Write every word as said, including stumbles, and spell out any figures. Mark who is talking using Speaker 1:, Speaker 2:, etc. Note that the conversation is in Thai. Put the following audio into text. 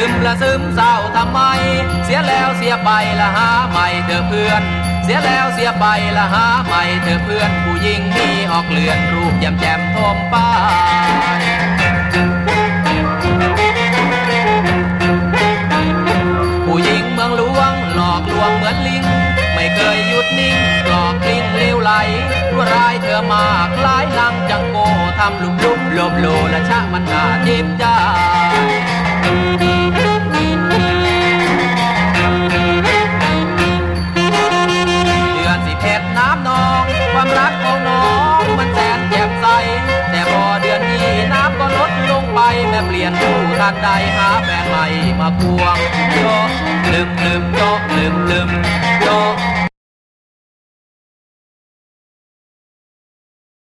Speaker 1: ซึมละซึมเศร้าทำไมเสียแล้วเสียไปละหาใหม่เธอเพื่อนเสียแล้วเสียไปละหาใหม่เธอเพื่อนผู้หญิงนี่ออกเลือนรูปแย้มแจ่มทมป้ายผู้หญิงเมืองหลวงหลอกลวงเหมือนลิงไม่เคยหยุดนิ่งหลอกลิ้นเลวไหลชั่วร้ายเธอมาคล้ายลังจังโกทำลุบลุบโลบโลและชะมันน่าเจ็บใจเดือนสิเพชรน้ำนองความรักของน้องมันแสนแจ่มใสแต่พอเดือนนี้น้ำก็ลดลงไปแม่เปลี่ยนผู้ทันใดหาแฟนใหม่มาควงโยลืมลืมโยลืมลืมโย